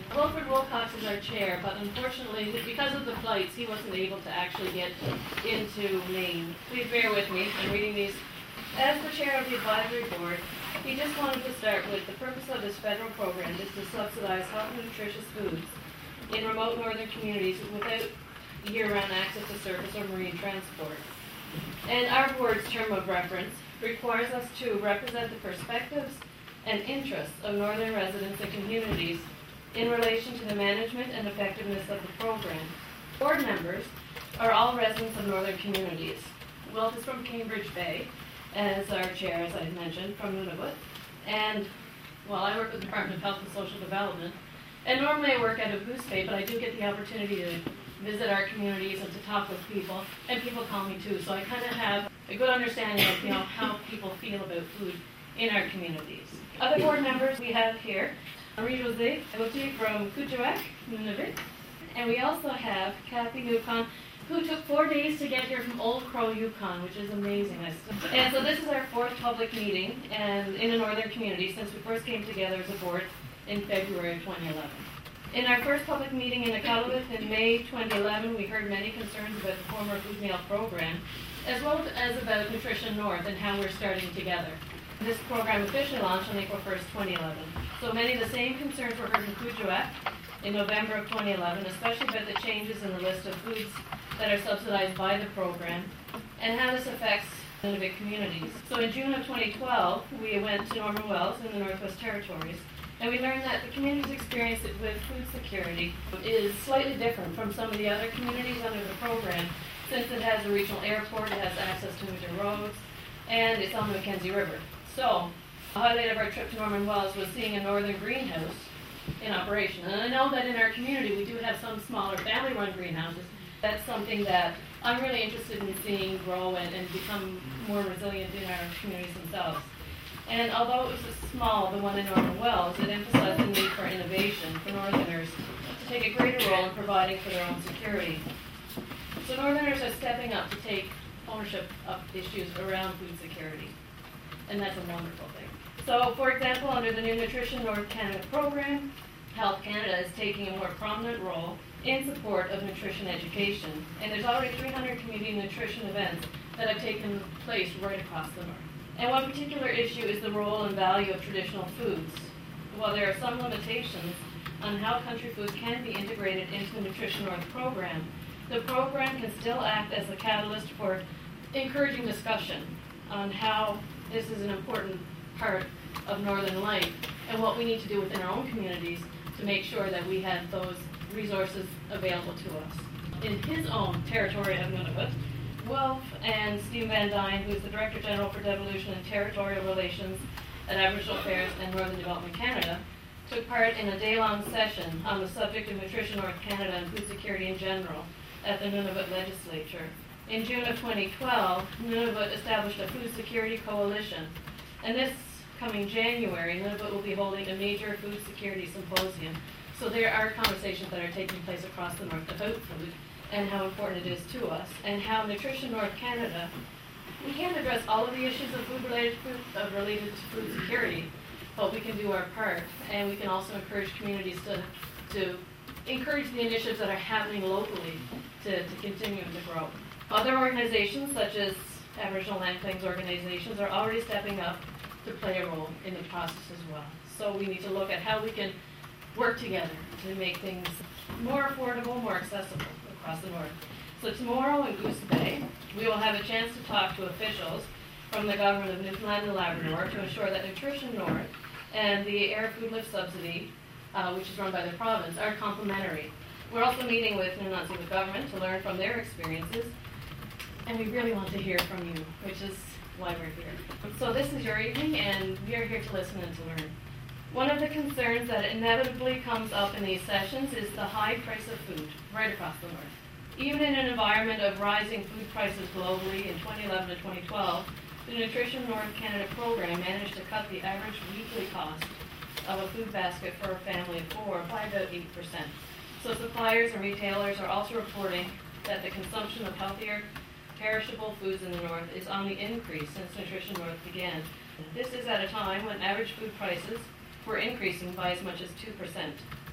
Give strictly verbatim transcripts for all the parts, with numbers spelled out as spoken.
Wilfred Wilcox is our chair, but unfortunately, because of the flights, he wasn't able to actually get into Maine. Please bear with me. I'm reading these. As the chair of the advisory board, he just wanted to start with the purpose of this federal program is to subsidize healthy and nutritious foods in remote northern communities without year-round access to surface or marine transport. And our board's term of reference requires us to represent the perspectives and interests of northern residents and communities in relation to the management and effectiveness of the program. Board members are all residents of northern communities. Wilf is from Cambridge Bay, as our chair, as I mentioned, from Nunavut. And, well, I work with the Department of Health and Social Development. And normally I work out of Goose Bay, but I do get the opportunity to visit our communities and to talk with people. And people call me too, so I kind of have a good understanding of, you know, how people feel about food in our communities. Other board members we have here, Marie-Josée Gauthier from Kuujjuaq, Nunavut. And we also have Kathy Yukon, who took four days to get here from Old Crow, Yukon, which is amazing. And so this is our fourth public meeting and in a northern community since we first came together as a board in February of twenty eleven. In our first public meeting in Iqaluit in May twenty eleven, we heard many concerns about the former food meal program, as well as about Nutrition North and how we're starting together. This program officially launched on April first, twenty eleven. So many of the same concerns were heard in Kuujjuaq in November of twenty eleven, especially about the changes in the list of foods that are subsidized by the program and how this affects Nunavut communities. So in June of twenty twelve, we went to Norman Wells in the Northwest Territories, and we learned that the community's experience with food security is slightly different from some of the other communities under the program, since it has a regional airport, it has access to major roads, and it's on the Mackenzie River. So, the highlight of our trip to Norman Wells was seeing a northern greenhouse in operation. And I know that in our community we do have some smaller family-run greenhouses. That's something that I'm really interested in seeing grow and, and become more resilient in our communities themselves. And although it was small, the one in Norman Wells, it emphasized the need for innovation for Northerners to take a greater role in providing for their own security. So Northerners are stepping up to take ownership of issues around food security. And that's a wonderful thing. So, for example, under the new Nutrition North Canada program, Health Canada is taking a more prominent role in support of nutrition education. And there's already three hundred community nutrition events that have taken place right across the north. And one particular issue is the role and value of traditional foods. While there are some limitations on how country foods can be integrated into the Nutrition North program, the program can still act as a catalyst for encouraging discussion on how this is an important part of northern life and what we need to do within our own communities to make sure that we have those resources available to us. In his own territory of Nunavut, Wilf and Steve Van Dyne, who is the Director General for Devolution and Territorial Relations at Aboriginal Affairs and Northern Development Canada, took part in a day-long session on the subject of Nutrition North Canada and food security in general at the Nunavut Legislature. In June of twenty twelve, Nunavut established a food security coalition, and this coming January, Nunavut will be holding a major food security symposium. So there are conversations that are taking place across the north about food and how important it is to us, and how Nutrition North Canada, we can't address all of the issues of food-related food, uh, related to food security, but we can do our part, and we can also encourage communities to, to encourage the initiatives that are happening locally to, to continue to grow. Other organizations, such as Aboriginal Land Claims organizations, are already stepping up to play a role in the process as well. So we need to look at how we can work together to make things more affordable, more accessible across the north. So tomorrow in Goose Bay, we will have a chance to talk to officials from the government of Newfoundland and Labrador to ensure that Nutrition North and the Air Food Lift Subsidy, uh, which is run by the province, are complementary. We're also meeting with Nunavut government to learn from their experiences, and we really want to hear from you, which is why we're here. So this is your evening, and we are here to listen and to learn. One of the concerns that inevitably comes up in these sessions is the high price of food right across the north. Even in an environment of rising food prices globally in twenty eleven to twenty twelve, the Nutrition North Canada program managed to cut the average weekly cost of a food basket for a family of four by about eight percent. So suppliers and retailers are also reporting that the consumption of healthier, perishable foods in the north is on the increase since Nutrition North began. This is at a time when average food prices were increasing by as much as two percent.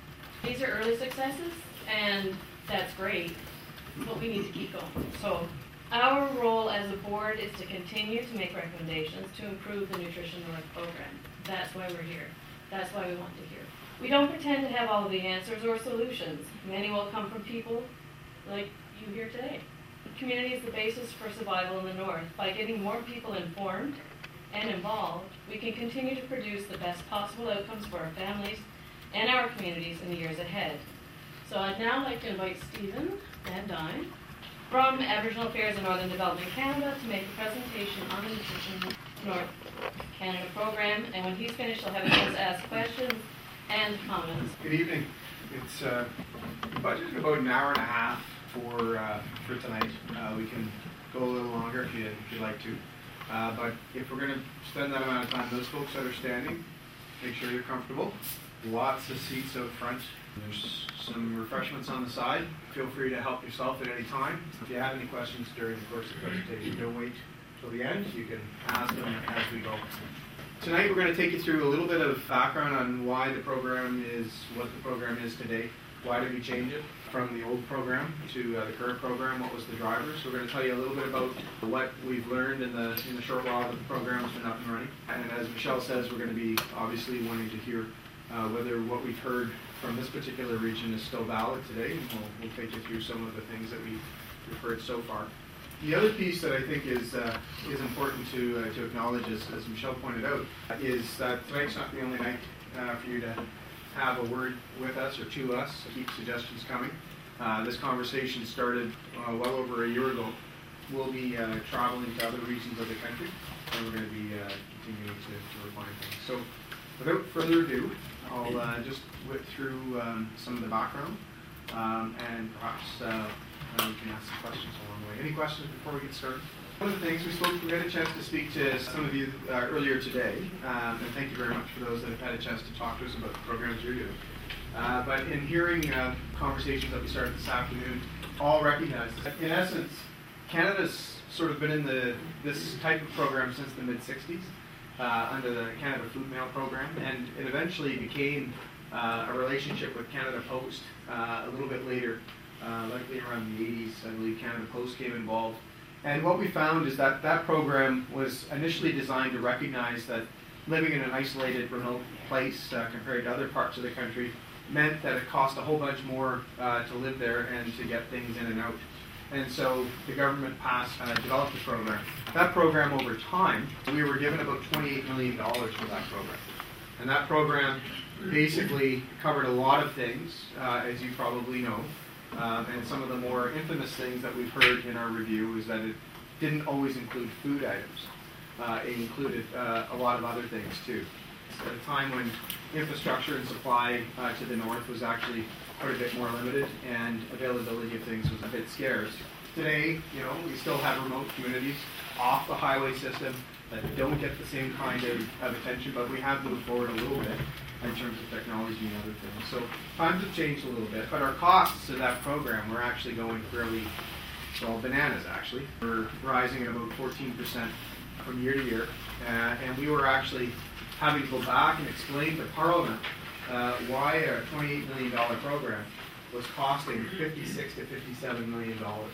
these are early successes, and that's great, but we need to keep going. So our role as a board is to continue to make recommendations to improve the Nutrition North program. That's why we're here. That's why we want to hear. We don't pretend to have all of the answers or solutions. Many will come from people like you here today. Community is the basis for survival in the North. By getting more people informed and involved, we can continue to produce the best possible outcomes for our families and our communities in the years ahead. So I'd now like to invite Stephen Van Dyne from Aboriginal Affairs and Northern Development Canada to make a presentation on the Nutrition North Canada program, and when he's finished, I'll have a chance to ask questions and comments. Good evening. It's uh, budgeted about an hour and a half for uh, for tonight. Uh, we can go a little longer if, you, if you'd like to. Uh, but if we're going to spend that amount of time, those folks that are standing, make sure you're comfortable. Lots of seats out front. There's some refreshments on the side. Feel free to help yourself at any time. If you have any questions during the course of the presentation, don't wait till the end. You can ask them as we go. Tonight we're going to take you through a little bit of background on why the program is what the program is today. Why did we change it from the old program to uh, the current program? What was the drivers? We're going to tell you a little bit about what we've learned in the in the short while that the program's been up and running. And as Michelle says, we're going to be obviously wanting to hear uh, whether what we've heard from this particular region is still valid today. And we'll, we'll take you through some of the things that we've, we've heard so far. The other piece that I think is uh, is important to uh, to acknowledge, as, as Michelle pointed out, is that tonight's not the only night uh, for you to have a word with us or to us. Keep suggestions coming. Uh, this conversation started uh, well over a year ago. We'll be uh, traveling to other regions of the country, and we're going to be uh, continuing to, to refine things. So, without further ado, I'll uh, just whip through um, some of the background, um, and perhaps uh, uh, we can ask some questions along the way. Any questions before we get started? One of the things we spoke, we had a chance to speak to some of you uh, earlier today, um, and thank you very much for those that have had a chance to talk to us about the programs you're doing. Uh, but in hearing uh, conversations that we started this afternoon, all recognize that in essence, Canada's sort of been in the this type of program since the mid sixties uh, under the Canada Food Mail program, and it eventually became uh, a relationship with Canada Post uh, a little bit later, uh, likely around the eighties. I believe Canada Post came involved. And what we found is that that program was initially designed to recognize that living in an isolated, remote place uh, compared to other parts of the country meant that it cost a whole bunch more uh, to live there and to get things in and out. And so the government passed, uh, developed the program. That program over time, we were given about twenty-eight million dollars for that program. And that program basically covered a lot of things, uh, as you probably know. Um, and some of the more infamous things that we've heard in our review is that it didn't always include food items. Uh, it included uh, a lot of other things too. At a time when infrastructure and supply uh, to the north was actually quite a bit more limited and availability of things was a bit scarce. Today, you know, we still have remote communities off the highway system that don't get the same kind of, of attention, but we have moved forward a little bit in terms of technology and other things. So times have changed a little bit, but our costs of that program were actually going fairly, well, bananas actually. We're rising at about fourteen percent from year to year, uh, and we were actually having to go back and explain to Parliament uh, why a twenty-eight million dollars program was costing fifty-six to fifty-seven million dollars.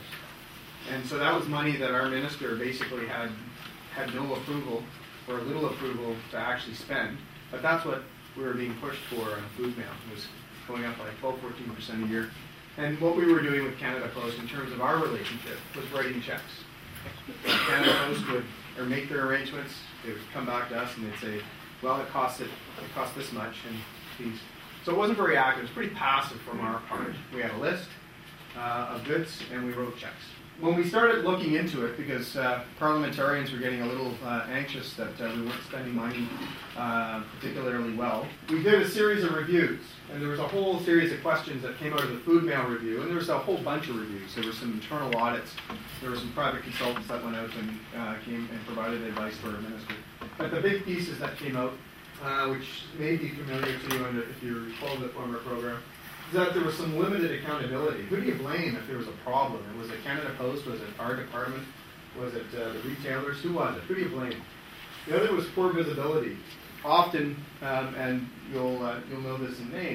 And so that was money that our minister basically had had no approval or little approval to actually spend, but that's what we were being pushed for on food mail. It was going up by twelve, fourteen percent a year. And what we were doing with Canada Post in terms of our relationship was writing checks. Canada Post would or make their arrangements, they would come back to us and they'd say, well, it costs it, it costs this much, and these. So it wasn't very active. It was pretty passive from our part. We had a list uh, of goods, and we wrote checks. When we started looking into it, because uh, parliamentarians were getting a little uh, anxious that uh, we weren't spending money uh, particularly well, we did a series of reviews, and there was a whole series of questions that came out of the food mail review, and there was a whole bunch of reviews. There were some internal audits, there were some private consultants that went out and uh, came and provided advice for our minister. But the big pieces that came out, uh, which may be familiar to you if you recall the former program, that there was some limited accountability. Who do you blame if there was a problem? And was it Canada Post? Was it our department? Was it uh, the retailers? Who was it? Who do you blame? The other was poor visibility. Often, um, and you'll uh, you'll know this in name,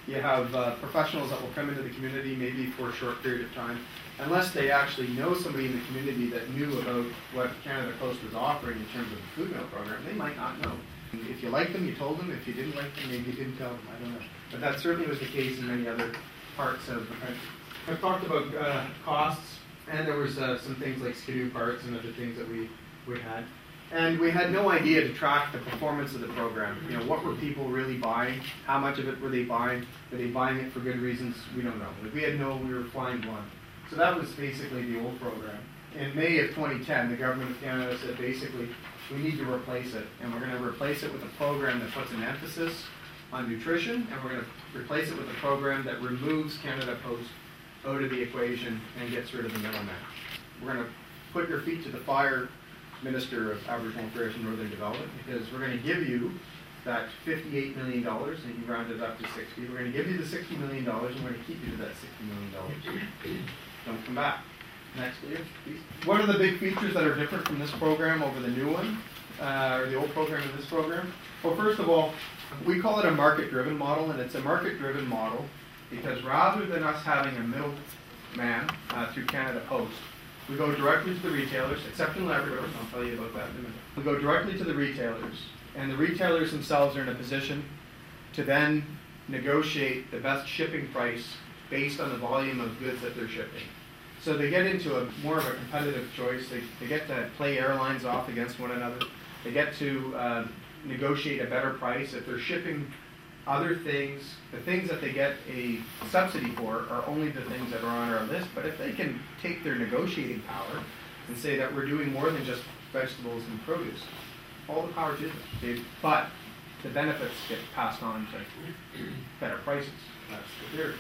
You have uh, professionals that will come into the community maybe for a short period of time, unless they actually know somebody in the community that knew about what Canada Post was offering in terms of the food mail program. They might not know. If you liked them, you told them. If you didn't like them, maybe you didn't tell them. I don't know. But that certainly was the case in many other parts of the country. I've talked about uh, costs, and there was uh, some things like skidoo parts and other things that we, we had. And we had no idea to track the performance of the program. You know, what were people really buying? How much of it were they buying? Were they buying it for good reasons? We don't know. Like, we had no, we were flying blind. So that was basically the old program. In May of twenty ten, the government of Canada said basically, we need to replace it. And we're going to replace it with a program that puts an emphasis on nutrition, and we're going to replace it with a program that removes Canada Post out of the equation and gets rid of the middleman. We're going to put your feet to the fire, Minister of Aboriginal Affairs and Northern Development, because we're going to give you that fifty-eight million dollars, and you round it up to sixty. We're going to give you the sixty million dollars, and we're going to keep you to that sixty million dollars. Don't come back. Next, please. What are the big features that are different from this program over the new one, uh, or the old program and this program? Well, first of all, we call it a market-driven model, and it's a market-driven model because rather than us having a middleman uh, through Canada Post, we go directly to the retailers, except in Labrador. I'll tell you about that in a minute. We go directly to the retailers, and the retailers themselves are in a position to then negotiate the best shipping price based on the volume of goods that they're shipping. So they get into a more of a competitive choice. They, they get to play airlines off against one another. They get to uh, negotiate a better price. If they're shipping other things, the things that they get a subsidy for are only the things that are on our list. But if they can take their negotiating power and say that we're doing more than just vegetables and produce, all the power to them. They, but the benefits get passed on to better prices. That's the theory.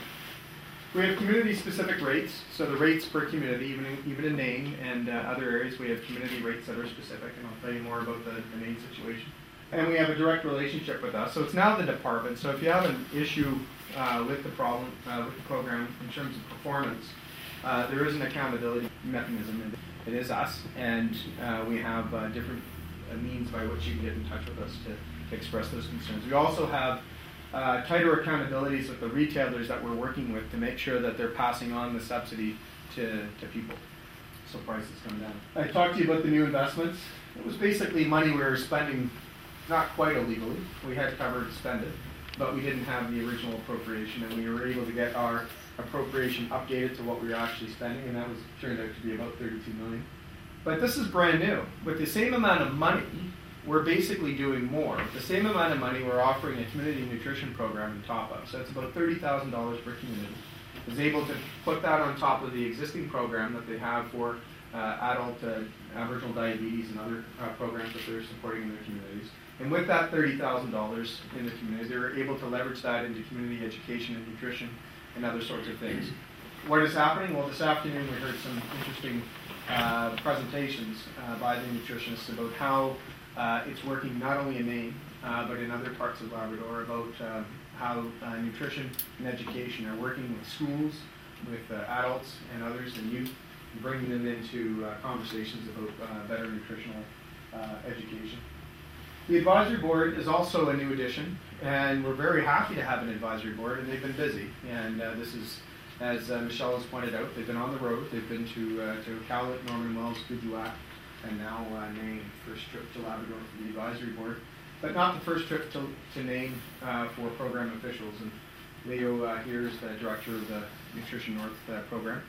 We have community-specific rates, so the rates per community, even in, even in Nain and uh, other areas, we have community rates that are specific, and I'll tell you more about the, the Nain situation. And we have a direct relationship with us, so it's now the department. So if you have an issue uh, with the problem, uh, with the program in terms of performance, uh, there is an accountability mechanism, and it is us, and uh, we have uh, different uh, means by which you can get in touch with us to, to express those concerns. We also have Uh, tighter accountabilities with the retailers that we're working with to make sure that they're passing on the subsidy to, to people so prices come down. I talked to you about the new investments. It was basically money we were spending not quite illegally. We had cover to spend it, but we didn't have the original appropriation, and we were able to get our appropriation updated to what we were actually spending, and that was turned out to be about thirty-two million dollars. But this is brand new. With the same amount of money, we're basically doing more. With the same amount of money, we're offering a community nutrition program on top of. So it's about thirty thousand dollars per community. Is able to put that on top of the existing program that they have for uh, adult uh, Aboriginal diabetes and other uh, programs that they're supporting in their communities. And with that thirty thousand dollars in the community, they're able to leverage that into community education and nutrition and other sorts of things. What is happening? Well, this afternoon we heard some interesting uh, presentations uh, by the nutritionists about how Uh, it's working not only in Maine, uh, but in other parts of Labrador about uh, how uh, nutrition and education are working with schools, with uh, adults and others and youth, and bringing them into uh, conversations about uh, better nutritional uh, education. The advisory board is also a new addition, and we're very happy to have an advisory board, and they've been busy. And uh, this is, as uh, Michelle has pointed out, they've been on the road. They've been to, uh, to Iqaluit, Norman Wells, Gujarat, and now uh, Nain, first trip to Labrador for the advisory board, but not the first trip to, to Nain uh, for program officials. And Leo uh, here is the director of the Nutrition North uh, program.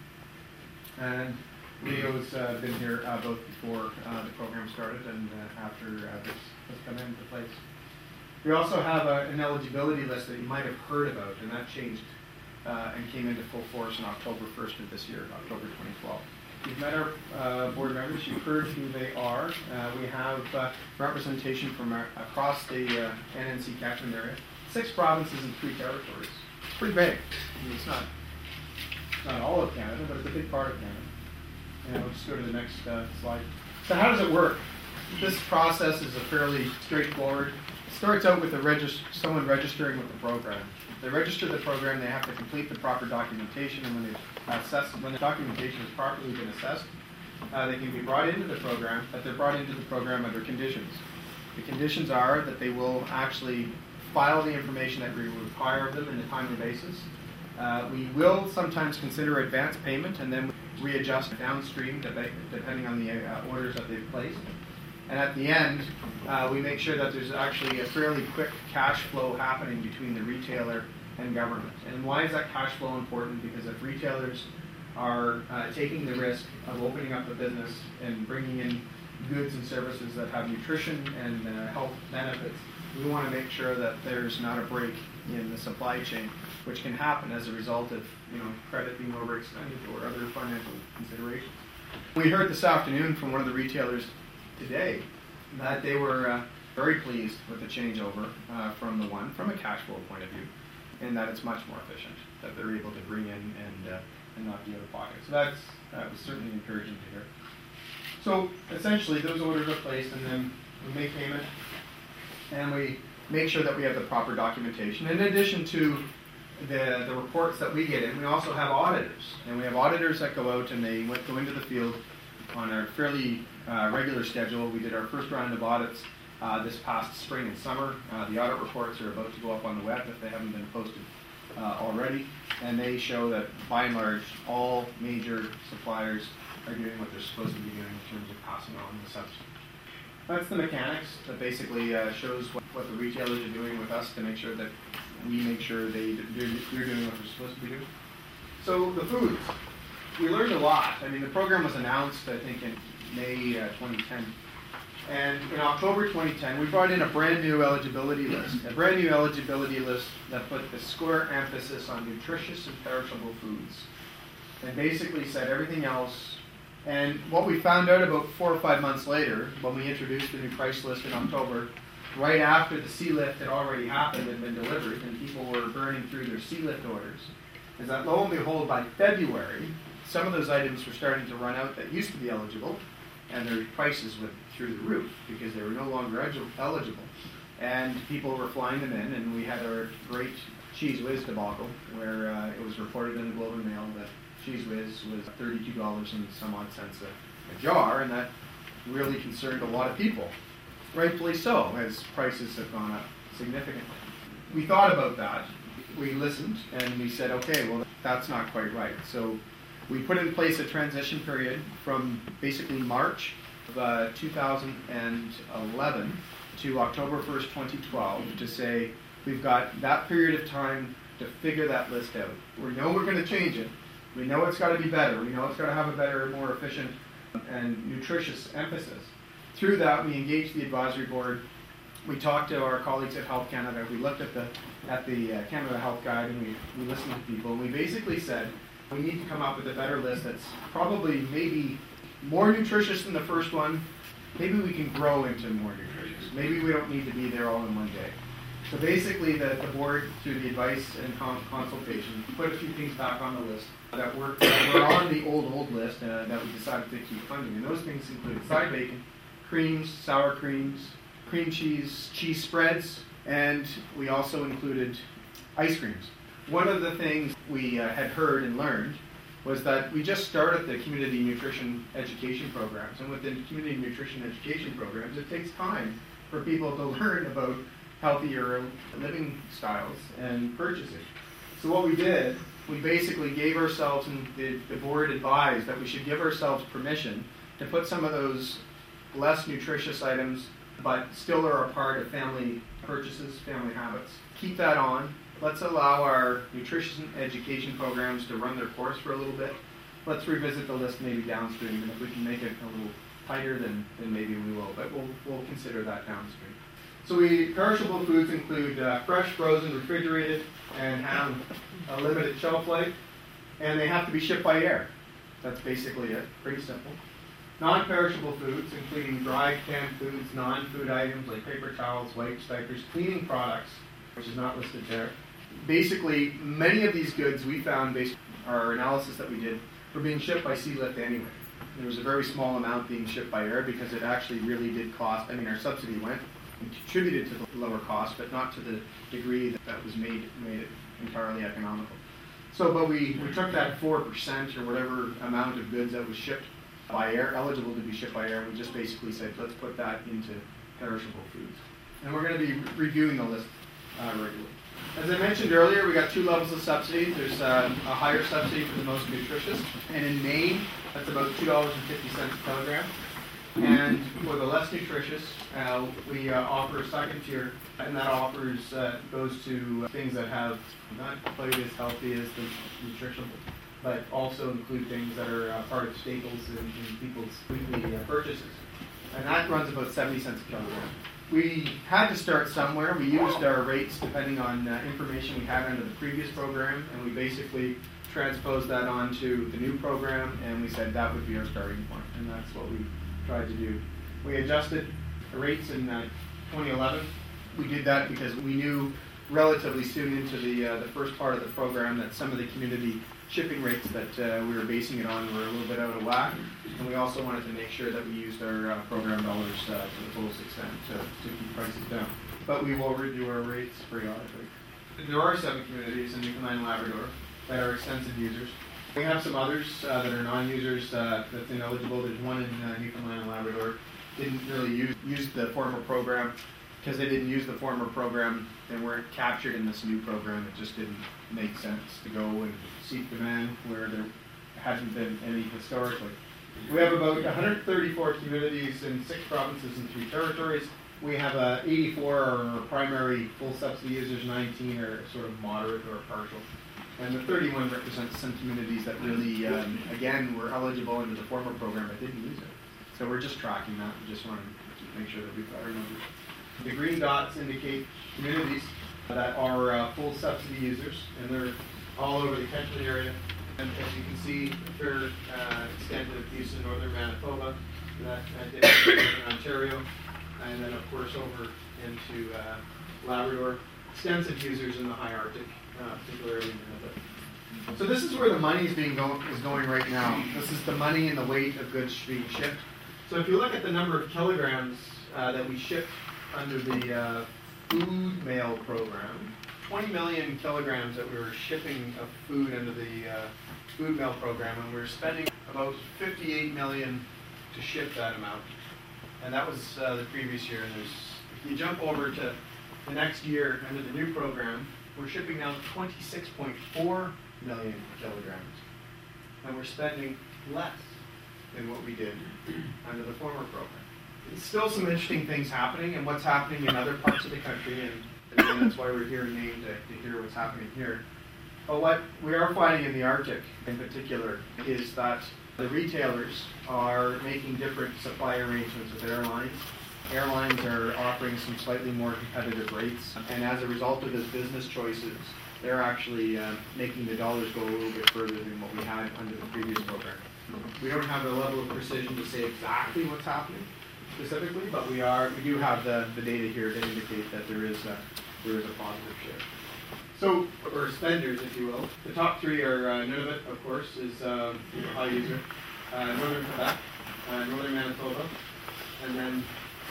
And Leo's uh, been here uh, both before uh, the program started and uh, after uh, this has come into place. We also have a, an eligibility list that you might have heard about, and that changed uh, and came into full force on October first of this year, October twenty twelve. You've met our uh, board members. You've heard who they are. Uh, we have uh, representation from our, across the uh, N N C catchment area. Six provinces and three territories. It's pretty big. I mean, it's not, not all of Canada, but it's a big part of Canada. And we'll just go to the next uh, slide. So how does it work? This process is a fairly straightforward. It starts out with a regist- someone registering with the program. If they register the program, they have to complete the proper documentation, and when they assess, when the documentation has properly been assessed, uh, they can be brought into the program, but they're brought into the program under conditions. The conditions are that they will actually file the information that we require of them in a timely basis. Uh, we will sometimes consider advance payment and then readjust downstream depending on the uh, orders that they've placed. And at the end, uh, we make sure that there's actually a fairly quick cash flow happening between the retailer and government. And why is that cash flow important? Because if retailers are uh, taking the risk of opening up the business and bringing in goods and services that have nutrition and uh, health benefits, we want to make sure that there's not a break in the supply chain, which can happen as a result of, you know, credit being overextended or other financial considerations. We heard this afternoon from one of the retailers today that they were uh, very pleased with the changeover uh, from the one, from a cash flow point of view, and that it's much more efficient, that they're able to bring in and, uh, and not be out of pocket. So that's, that was certainly encouraging to hear. So essentially those orders are placed and then we make payment and we make sure that we have the proper documentation. In addition to the, the reports that we get in, we also have auditors. And we have auditors that go out and they go into the field on a fairly uh, regular schedule. We did our first round of audits uh, this past spring and summer. Uh, the audit reports are about to go up on the web if they haven't been posted uh, already. And they show that by and large, all major suppliers are doing what they're supposed to be doing in terms of passing on the subsidy. That's the mechanics that basically uh, shows what, what the retailers are doing with us to make sure that we make sure they, they're, they're doing what they're supposed to be doing. So the foods, we learned a lot. I mean, the program was announced, I think, in May uh, twenty ten. And in October twenty ten, we brought in a brand new eligibility list, a brand new eligibility list that put the square emphasis on nutritious and perishable foods, and basically said everything else. And what we found out about four or five months later, when we introduced the new price list in October, right after the C-lift had already happened and been delivered, and people were burning through their C-lift orders, is that lo and behold, by February, some of those items were starting to run out that used to be eligible, and their prices went through the roof because they were no longer eligible. And people were flying them in, and we had our great Cheese Whiz debacle, where uh, it was reported in the Globe and Mail that Cheese Whiz was thirty-two dollars and some odd cents a, a jar, and that really concerned a lot of people. Rightfully so, as prices have gone up significantly. We thought about that, we listened, and we said, okay, well, that's not quite right. So we put in place a transition period from basically March of uh, two thousand eleven to October first, twenty twelve, to say we've got that period of time to figure that list out. We know we're going to change it. We know it's got to be better. We know it's got to have a better, more efficient and nutritious emphasis. Through that, we engaged the advisory board. We talked to our colleagues at Health Canada. We looked at the at the uh, Canada Health Guide, and we, we listened to people. And we basically said we need to come up with a better list that's probably maybe more nutritious than the first one. Maybe we can grow into more nutritious. Maybe we don't need to be there all in one day. So basically, the, the board, through the advice and con- consultation, put a few things back on the list that were, that were on the old, old list uh, that we decided to keep funding. And those things included side bacon, creams, sour creams, cream cheese, cheese spreads, and we also included ice creams. One of the things we uh, had heard and learned was that we just started the community nutrition education programs, and within community nutrition education programs, it takes time for people to learn about healthier living styles and purchasing. So what we did, we basically gave ourselves, and the, the board advised that we should give ourselves permission to put some of those less nutritious items, but still are a part of family purchases, family habits. Keep that on. Let's allow our nutrition education programs to run their course for a little bit. Let's revisit the list maybe downstream, and if we can make it a little tighter, then, then maybe we will, but we'll, we'll consider that downstream. So we, perishable foods include uh, fresh, frozen, refrigerated, and have a limited shelf life, and they have to be shipped by air. That's basically it, pretty simple. Non-perishable foods, including dried canned foods, non-food items like paper towels, wipes, diapers, cleaning products, which is not listed there. Basically, many of these goods we found, based on our analysis that we did, were being shipped by Sea-Lift anyway. There was a very small amount being shipped by air because it actually really did cost, I mean, our subsidy went and contributed to the lower cost, but not to the degree that that was made, made it entirely economical. So, but we, we took that four percent or whatever amount of goods that was shipped by air, eligible to be shipped by air, we just basically said, let's put that into perishable foods. And we're going to be re- reviewing the list uh, regularly. As I mentioned earlier, we got two levels of subsidy. There's uh, a higher subsidy for the most nutritious, and in Maine, that's about two dollars and fifty cents a kilogram. And for the less nutritious, uh, we uh, offer a second tier, and that offers uh, goes to things that have not quite as healthy as the nutritional, but also include things that are uh, part of staples in, in people's weekly uh, purchases. And that runs about seventy cents a kilogram. We had to start somewhere. We used our rates depending on uh, information we had under the previous program, and we basically transposed that onto the new program, and we said that would be our starting point, and that's what we tried to do. We adjusted the rates in uh, twenty eleven. We did that because we knew relatively soon into the uh, the first part of the program that some of the community shipping rates that uh, we were basing it on were a little bit out of whack, and we also wanted to make sure that we used our uh, program dollars uh, to the fullest extent to, to keep prices down. But we will review our rates periodically. There are seven communities in Newfoundland and Labrador that are extensive users. We have some others uh, that are non-users uh, that's ineligible. There's one in uh, Newfoundland and Labrador. Didn't really use, use the former program. Because they didn't use the former program, they weren't captured in this new program. It just didn't make sense to go and seek demand where there hasn't been any historically. We have about one hundred thirty-four communities in six provinces and three territories. We have uh, eighty-four are primary full subsidy users, nineteen are sort of moderate or partial. And the thirty-one represents some communities that really, um, again, were eligible under the former program but didn't use it. So we're just tracking that. We just want to make sure that we've got our numbers. The green dots indicate communities that are uh, full subsidy users, and they're all over the catchment area. And as you can see, a fair uh, extent of use in northern Manitoba, that uh, did in northern Ontario, and then of course over into uh, Labrador. Extensive users in the high Arctic, uh, particularly in Nunavut. So this is where the money is being go- is going right now. This is the money and the weight of goods being shipped. So if you look at the number of kilograms uh, that we ship under the uh, food mail program, twenty million kilograms that we were shipping of food under the uh, food mail program, and we were spending about fifty-eight million to ship that amount. And that was uh, the previous year. And there's, if you jump over to the next year under the new program, we're shipping now twenty-six point four million kilograms, and we're spending less than what we did under the former program. There's still some interesting things happening, and what's happening in other parts of the country, and again, that's why we're here in Maine to, to hear what's happening here. But what we are finding in the Arctic in particular is that the retailers are making different supply arrangements with airlines. Airlines are offering some slightly more competitive rates, and as a result of those business choices, they're actually uh, making the dollars go a little bit further than what we had under the previous program. We don't have the level of precision to say exactly what's happening specifically, but we are we do have the, the data here to indicate that there is a, there is a positive shift. So, or spenders, if you will. The top three are uh, Nunavut, of course, is uh, a high user. Uh, Northern Quebec, uh, Northern Manitoba, and then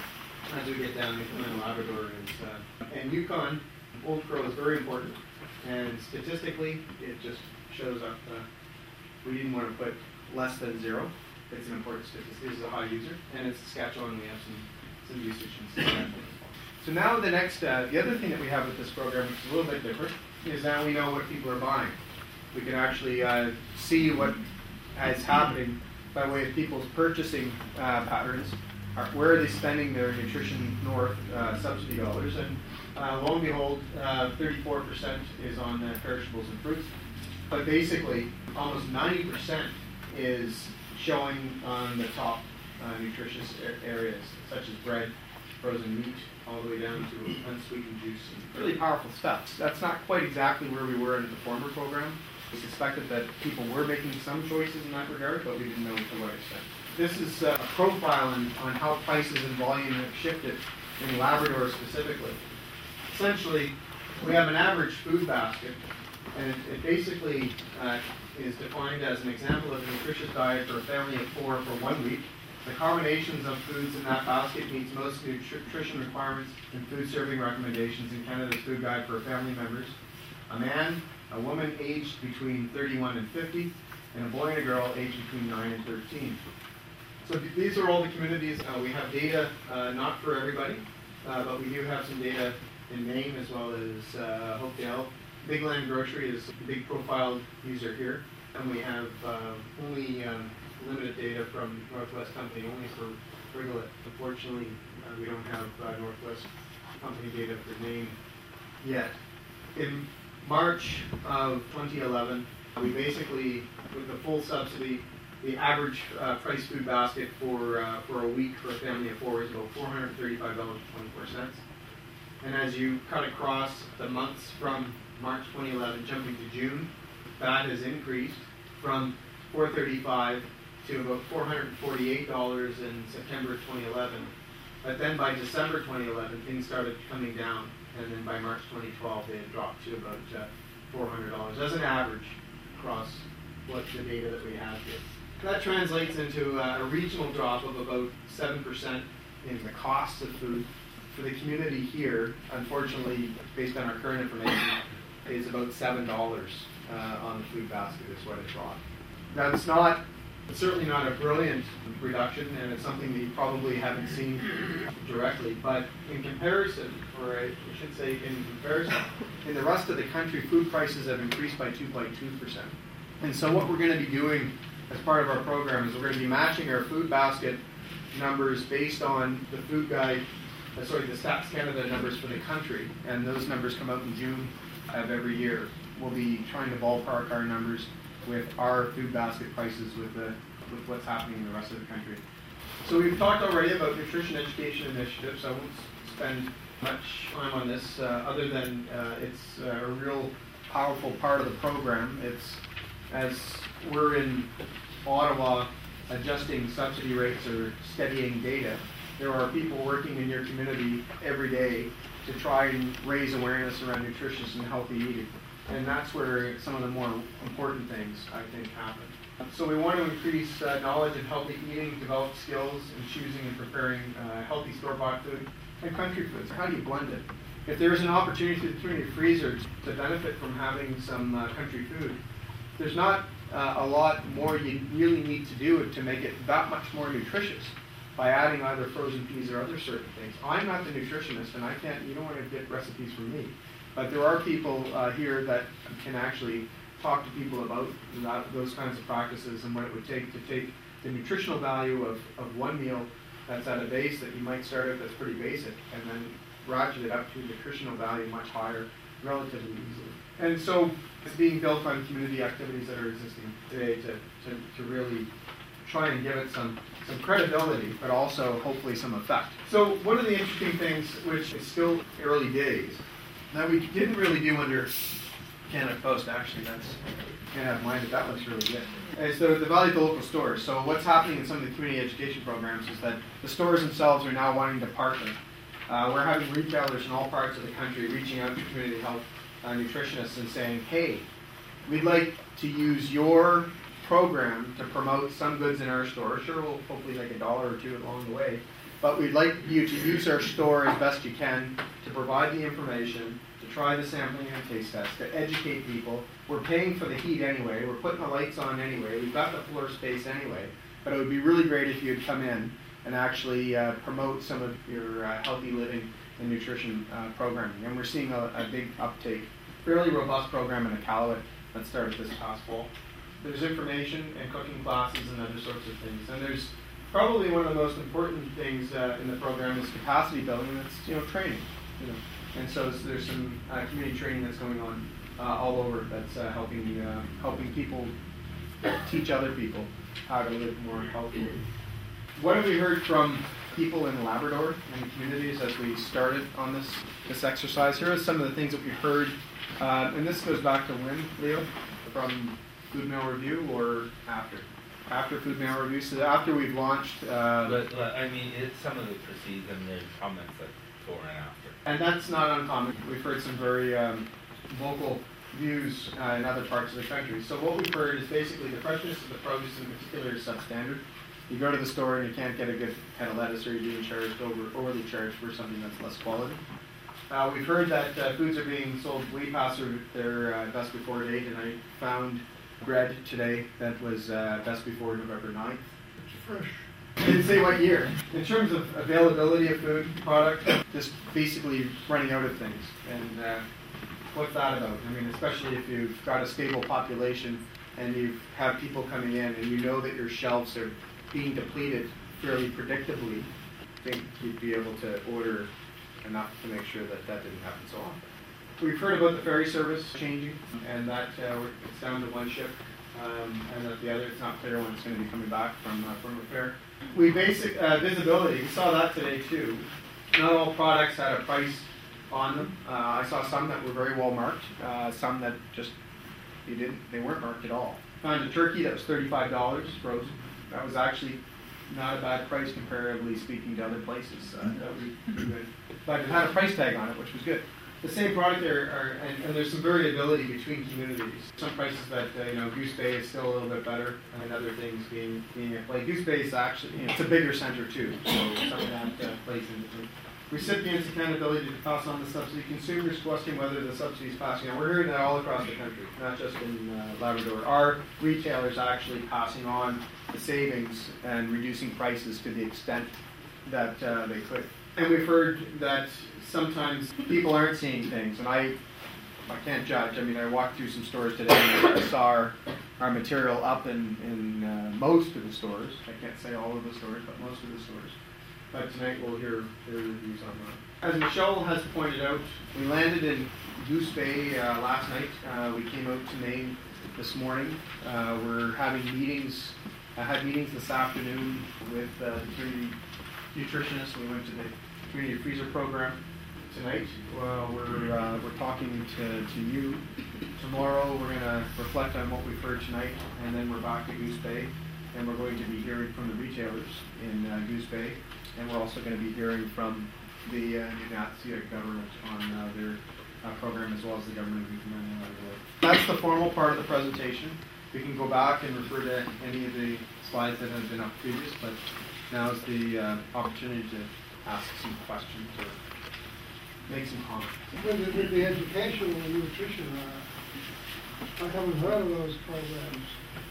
as we get down, Newfoundland and Labrador is, uh, and Yukon, Old Crow is very important, and statistically, it just shows up. Uh, we didn't want to put less than zero. It's an important statistic. This is a high user, and in Saskatchewan we have some, some usage in Saskatchewan. So now the next, uh, the other thing that we have with this program, which is a little bit different, is now we know what people are buying. We can actually uh, see what is happening by way of people's purchasing uh, patterns. Are, where are they spending their Nutrition North uh, subsidy dollars? And uh, lo and behold, uh, thirty-four percent is on uh, perishables and fruits. But basically, almost ninety percent is showing on the top uh, nutritious areas, such as bread, frozen meat, all the way down to unsweetened juice. And really powerful stuff. That's not quite exactly where we were in the former program. We suspected that people were making some choices in that regard, but we didn't know to what extent. This is a profile on, on how prices and volume have shifted in Labrador specifically. Essentially, we have an average food basket, and it, it basically uh, is defined as an example of a nutritious diet for a family of four for one week. The combinations of foods in that basket meets most nutrition requirements and food serving recommendations in Canada's Food Guide for family members. A man, a woman aged between thirty-one and fifty, and a boy and a girl aged between nine and thirteen. So th- these are all the communities. Uh, we have data, uh, not for everybody, uh, but we do have some data in Maine, as well as uh, Hopedale. Big Land Grocery is a big profile user here, and we have uh, only um, limited data from Northwest Company, only for Rigolet. Unfortunately, uh, we don't have uh, Northwest Company data for Maine yet. In March of twenty eleven, we basically, with the full subsidy, the average uh, price food basket for uh, for a week for a family of four is about four hundred thirty-five dollars and twenty-four cents. And as you cut across the months from March twenty eleven jumping to June, that has increased from four hundred thirty-five dollars to about four hundred forty-eight dollars in September twenty eleven. But then by December twenty eleven, things started coming down, and then by March twenty twelve, they had dropped to about uh, four hundred dollars as an average across what the data that we have here. That translates into uh, a regional drop of about seven percent in the cost of food. For the community here, unfortunately, based on our current information, is about seven dollars uh, on the food basket is what it dropped. That's not, it's certainly not a brilliant reduction, and it's something that you probably haven't seen directly, but in comparison, or I should say in comparison, in the rest of the country, food prices have increased by two point two percent. And so what we're going to be doing as part of our program is we're going to be matching our food basket numbers based on the food guide, uh, sorry, the Stats Canada numbers for the country, and those numbers come out in June of every year. We'll be trying to ballpark our numbers with our food basket prices with the with what's happening in the rest of the country. So we've talked already about nutrition education initiatives. I won't spend much time on this uh, other than uh, it's uh, a real powerful part of the program. It's as we're in Ottawa adjusting subsidy rates or steadying data, there are people working in your community every day to try and raise awareness around nutritious and healthy eating. And that's where some of the more important things, I think, happen. So we want to increase uh, knowledge of healthy eating, develop skills in choosing and preparing uh, healthy store-bought food and country foods. How do you blend it? If there's an opportunity through your freezer to benefit from having some uh, country food, there's not uh, a lot more you really need to do to make it that much more nutritious by adding either frozen peas or other certain things. I'm not the nutritionist, and I can't, you don't want to get recipes from me. But there are people uh, here that can actually talk to people about that, those kinds of practices and what it would take to take the nutritional value of, of one meal that's at a base that you might start out that's pretty basic, and then ratchet it up to a nutritional value much higher relatively easily. And so it's being built on community activities that are existing today to, to, to really try and give it some, some credibility, but also hopefully some effect. So one of the interesting things, which is still early days, that we didn't really do under Canada Post, actually, that's, can't have mind that that looks really good, is the, the value of the local stores. So what's happening in some of the community education programs is that the stores themselves are now wanting to partner. Uh, we're having retailers in all parts of the country reaching out to community health uh, nutritionists and saying, hey, we'd like to use your program to promote some goods in our store. Sure, we'll hopefully make a dollar or two along the way, but we'd like you to use our store as best you can to provide the information, to try the sampling and taste test, to educate people. We're paying for the heat anyway. We're putting the lights on anyway. We've got the floor space anyway. But it would be really great if you'd come in and actually uh, promote some of your uh, healthy living and nutrition uh, programming. And we're seeing a, a big uptake. Fairly robust program in Iqaluit that started this past fall. There's information and cooking classes and other sorts of things. And there's probably one of the most important things uh, in the program is capacity building. And it's, you know, training. You know. And so there's some uh, community training that's going on uh, all over that's uh, helping uh, helping people teach other people how to live more healthily. What have we heard from people in Labrador and the communities as we started on this this exercise? Here are some of the things that we heard, uh, and this goes back to when, Leo, from Food Mail Review or after? After Food Mail Review. So after we've launched. Uh, but, but I mean, it's some of it precedes and there's comments that before and after. And that's not uncommon. We've heard some very um, vocal views uh, in other parts of the country. So what we've heard is basically the freshness of the produce in particular is substandard. You go to the store and you can't get a good kind of lettuce, or you're being charged over, overly charged for something that's less quality. Uh, we've heard that uh, foods are being sold way past their uh, best before date, and I found bread today that was uh, best before November ninth. It's fresh. Didn't say what year. In terms of availability of food product, just basically running out of things. And uh, what's that about? I mean, especially if you've got a stable population and you have people coming in and you know that your shelves are being depleted fairly predictably, I think you'd be able to order enough to make sure that that didn't happen so often. We've heard about the ferry service changing, and that uh, it's down to one ship, um, and that the other, it's not clear when it's going to be coming back from uh, from repair. We basic uh, visibility. We saw that today too. Not all products had a price on them. Uh, I saw some that were very well marked, uh, some that just they didn't. They weren't marked at all. Found a turkey that was thirty-five dollars frozen. That was actually not a bad price comparatively speaking to other places. Uh, that would be pretty good. But it had a price tag on it, which was good. The same product there, are, and, and there's some variability between communities. Some prices that, uh, you know, Goose Bay is still a little bit better, and other things being, being like Goose Bay is actually, you know, it's a bigger center too, so some of that uh, plays into it. Recipients' accountability to pass on the subsidy. Consumers question whether the subsidy is passing on. We're hearing that all across the country, not just in uh, Labrador. Are retailers actually passing on the savings and reducing prices to the extent that uh, they could? And we've heard that sometimes people aren't seeing things, and I I can't judge. I mean, I walked through some stores today and I saw our, our material up in, in uh, most of the stores. I can't say all of the stores, but most of the stores. But tonight we'll hear their reviews on that. As Michelle has pointed out, we landed in Goose Bay uh, last night. Uh, we came out to Maine this morning. Uh, we're having meetings. I had meetings this afternoon with uh, the community nutritionists. We went to the community freezer program tonight. Well, we're uh, we're talking to, to you tomorrow. We're going to reflect on what we've heard tonight, and then we're back to Goose Bay, and we're going to be hearing from the retailers in uh, Goose Bay, and we're also going to be hearing from the uh, New Natsika government on uh, their uh, program, as well as the government of Newfoundland. That's the formal part of the presentation. We can go back and refer to any of the slides that have been up previous, but now is the uh, opportunity to ask some questions or make some comments. With the, with the educational and nutrition, uh, I haven't heard of those programs.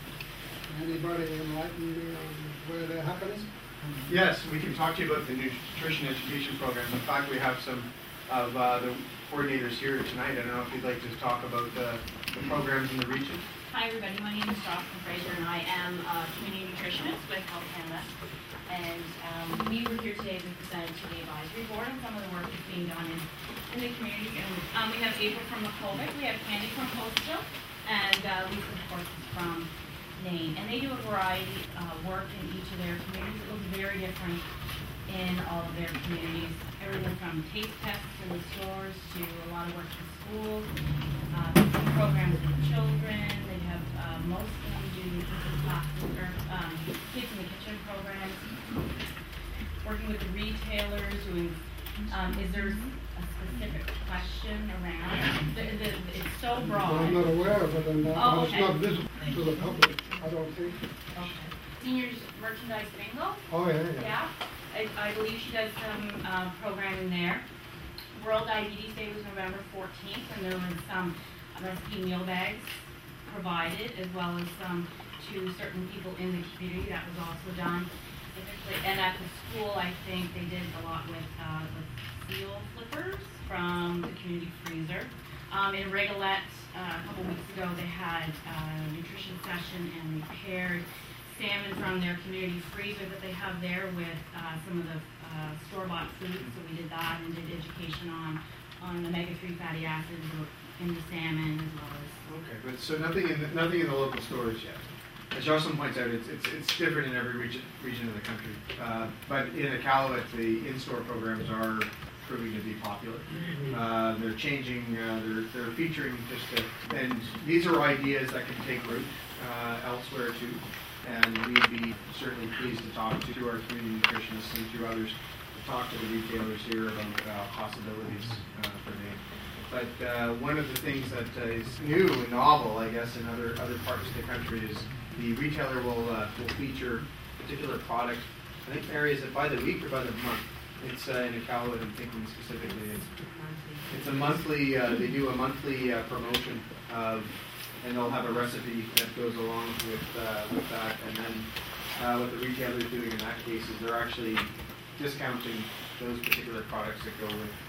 Anybody enlighten me on where they're happening? Yes, we can talk to you about the nutrition education programs. In fact, we have some of uh, the coordinators here tonight. I don't know if you'd like to talk about uh, the programs in the region. Hi everybody, my name is Jocelyn Fraser and I am a community nutritionist with Health Canada. And um, we were here today to present to the advisory board on some of the work that's being done in, in the community. And um, we have April from McCulloch, we have Candy from Postville, and uh, Lisa, of course, is from Nain. And they do a variety of uh, work in each of their communities. It looks very different in all of their communities. Everything from taste tests in the stores to a lot of work in schools, uh, programs with children. They have uh, most of them do the class or um, kids in the kitchen programs. Working with the retailers, doing, um, is there a specific question around? The, the, it's so broad. I'm not aware of it, and uh, Oh, it's okay. not visible to the public, I don't think. Okay. Seniors merchandise bingo? Oh, yeah, yeah. Yeah, I, I believe she does some uh, programming there. World Diabetes Day was November fourteenth, and there was some recipe meal bags provided, as well as some to certain people in the community. That was also done. And at the school, I think they did a lot with uh, the seal flippers from the community freezer. Um, in Rigolette, uh, a couple weeks ago, they had a nutrition session and they paired salmon from their community freezer that they have there with uh, some of the uh, store-bought foods. So we did that and did education on on omega three fatty acids in the salmon as well as. Okay, but so nothing in the, nothing in the local stores yet. As Jocelyn points out, it's, it's, it's different in every region, region of the country. Uh, but in Iqaluit, the in-store programs are proving to be popular. Uh, they're changing, uh, they're, they're featuring just, a, and these are ideas that can take root uh, elsewhere too. And we'd be certainly pleased to talk to, to our community nutritionists and to others, to talk to the retailers here about uh, possibilities uh, for Maine. But uh, one of the things that uh, is new and novel, I guess, in other other parts of the country is the retailer will uh, will feature a particular product. I think Mary, is it by the week or by the month? It's uh, in Iqaluit, I'm thinking specifically. It's, it's a monthly. Uh, they do a monthly uh, promotion of, and they'll have a recipe that goes along with uh, with that, and then uh, what the retailer is doing in that case is they're actually discounting those particular products that go with